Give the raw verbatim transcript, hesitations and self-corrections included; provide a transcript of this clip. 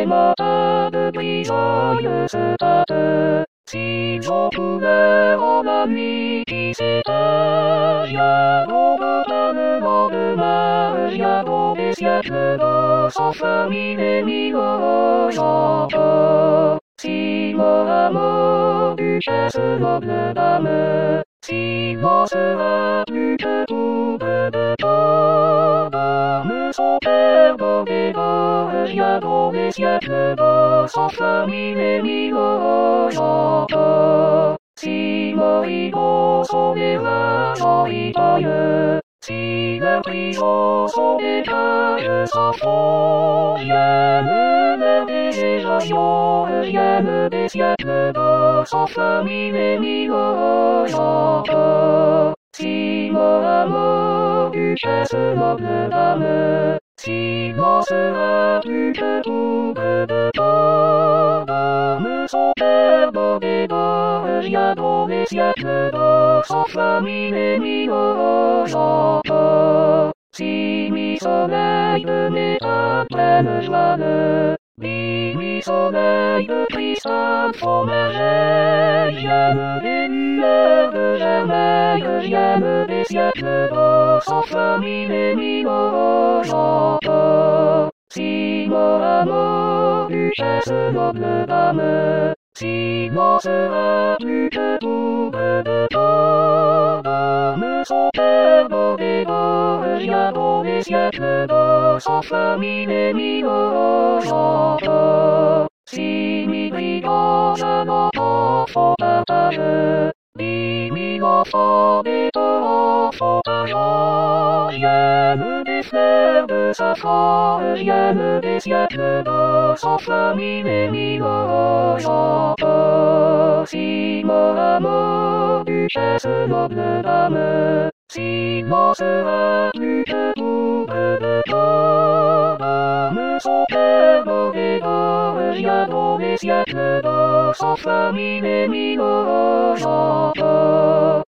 またぐりjoyeux stade. Si je pouvais en amitié stagiaire, botane de mariago des siècles de sa famille des mille gens. Si mon amour duchesse noble dame, si l'on sera plus que double de toi, dame son père des mariago des siècles de sa famille des mille gens. Si mon rideau sont des rages itailleux, si leurs prisons sont des cages sans fond, viennent des joyaux, viennent des siècles de sa famille des mille gens. Si mon amour duchesse noble dame, si l'on sera plus que double de toi, dame son père des mariago des siècles de sa famille des mille gens. Si mi soleil venait à pleine joie, mi soleil de cristal font merveille, viennent des lueurs de germeil, viennent des siècles de sa famille des mille gens. Si mon amour duchesse noble dame, si l'on sera plus que double de toi, dame son père des mariago des siècles de sa famille des mille gens. Si mi brigands un enfant font partage, dix mille enfants des enfants partage, viennent des fleurs de sa foi, viennent des siècles de sa famille des mille gens. Si mon amour duchesse noble dame, si l'on sera plus que double de toi, dame son père des mariago des siècles de sa famille des mille gens.